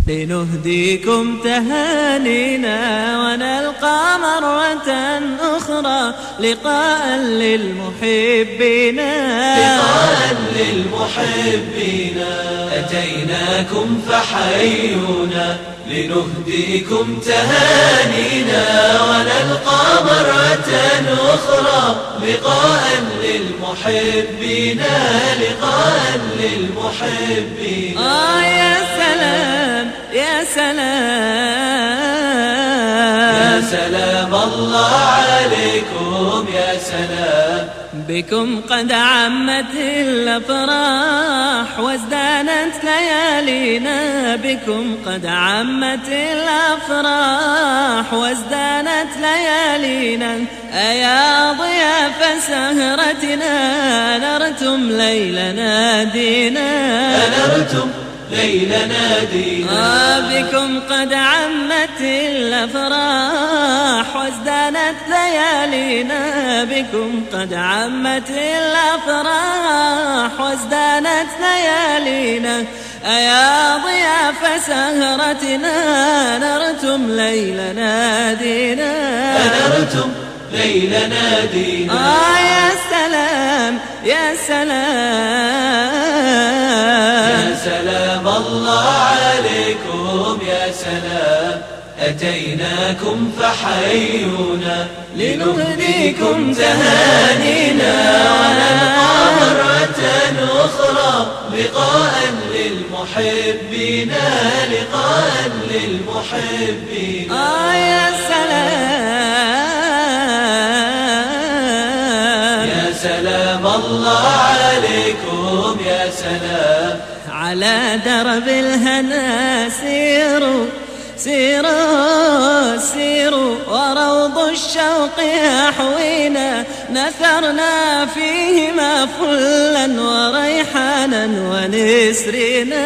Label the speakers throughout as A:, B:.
A: لنهديكم تهانينا ونلقى مرة أخرى لقاء للمحبين.
B: أتيناكم فحيونا لنهديكم تهانينا ونلقى مرة أخرى لقاء للمحبين.
A: يا سلام يا سلام
B: يا سلام الله عليكم يا سلام.
A: بكم قد عمت الأفراح وازدانت ليالينا. بكم قد عمت الأفراح وازدانت ليالينا. أيا ضياف سهرتنا نرتم ليلنا دينا. بكم قد عمت الأفراح وازدانت ليالينا. بكم قد عمت الأفراح وازدانت ليالينا. أيا ضياف سهرتنا نرتم ليلنا دينا. يا سلام يا سلام
B: يا سلام الله عليكم يا سلام. أتيناكم فحيونا لنهديكم تهانينا ونلقى مرة أخرى لقاء للمحبين.
A: يا سلام
B: يا سلام الله عليكم يا سلام.
A: على درب الهنا سيروا سيروا سيروا وروض الشوق يحوينا. نثرنا فيهما فلا وريحانا ونسرنا.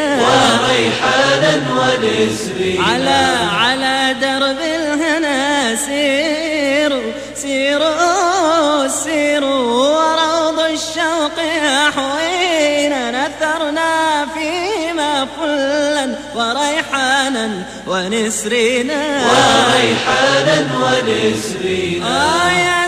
A: على درب الهنا سيروا سيروا سيروا وروض الشوق يحوينا. نثرنا فيهما فلا وريحانا ونسرنا. يا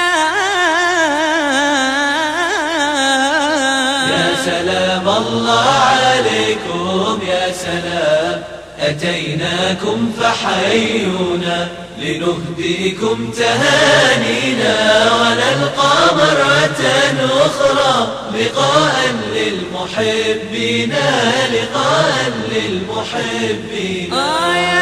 A: سلام
B: يا سلام الله عليكم يا سلام. أتيناكم فحيونا لنهديكم تهانينا ونلقى مرة أخرى لقاء للمحبين.
A: يا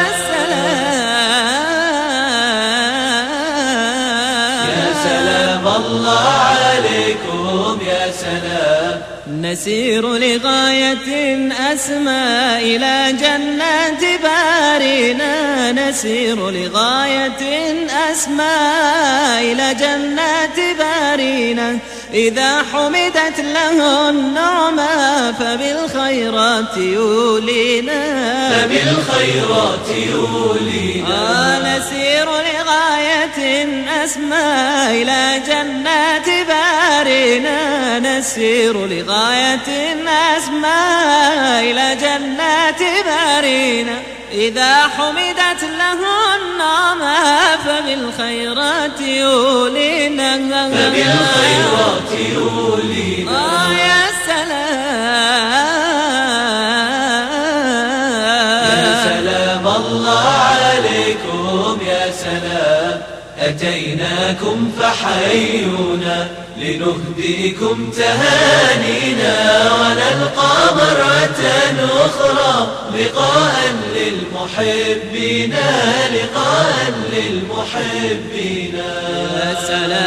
A: سلام
B: يا سلام الله عليكم يا سلام.
A: نسير لغاية أسمى إلى جنات بارنا. نسير لغاية أسمى إلى جنات بارنا. إذا حمدت له النعمى فبالخيرات يولينا. نسير لغاية أسمى إلى جنات بارنا. نسير لغاية أسمى إلى جنات بارنا. إذا حمدت له النعمى فبالخيرات يولينا. يا سلام
B: يا سلام الله عليكم يا سلام. أتيناكم فحيونا لنهديكم تهانينا ونلقى مرة أخرى لقاء للمحبين.
A: يا سلام